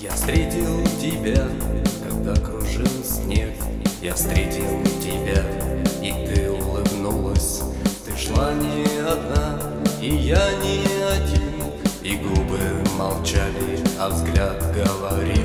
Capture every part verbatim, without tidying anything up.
Я встретил тебя, когда кружил снег. Я встретил тебя, и ты улыбнулась. Ты шла не одна, и я не один. И губы молчали, а взгляд говорил.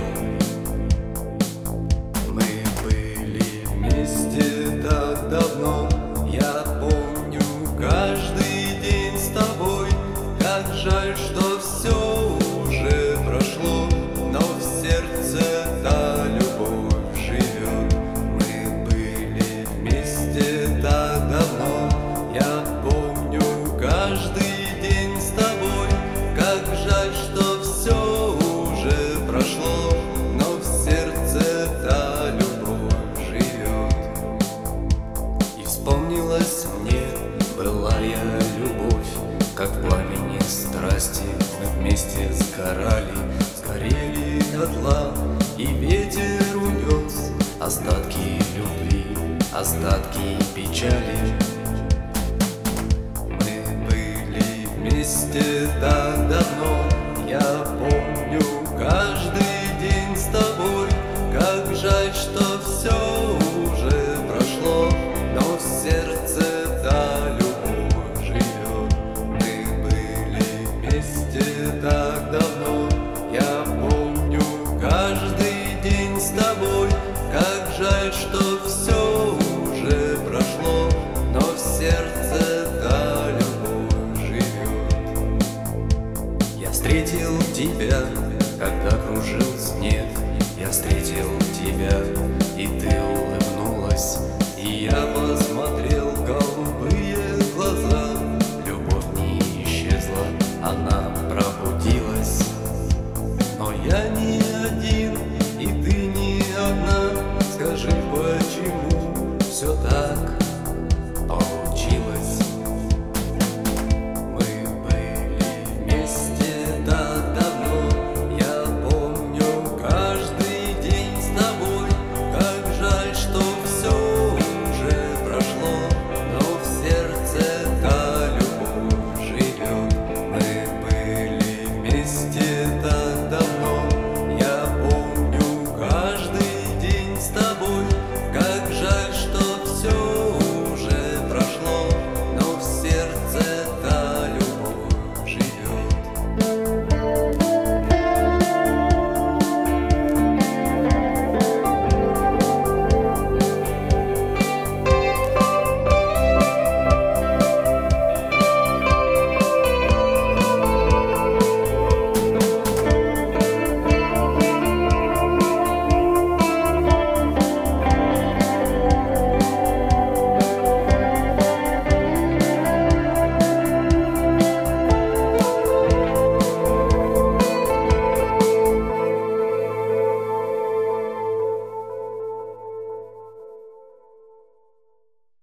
Мы были вместе так давно. Я помню каждый день с тобой. Как жаль, что все уже прошло, но в сердце та любовь живет. Мы были вместе так давно. Я помню каждый день с тобой. Как жаль, что все уже прошло, но в сердце та любовь живет. И вспомнилась мне былая любовь, как в пламени страсти мы вместе сгорали, сгорели дотла, и ветер унес остатки любви, остатки печали. Мы были вместе так давно. Я помню каждый день с тобой. Как жаль, что все уже прошло, но в сердце та любовь живет. Мы были вместе так давно. Я помню каждый день с тобой. Как жаль, что все уже прошло, но в сердце та любовь живет. Я встретил тебя, когда кружил снег. Я встретил тебя, и ты улыбнулась. И я посмотрел в голубые глаза. Любовь не исчезла, она пробудилась. Но я не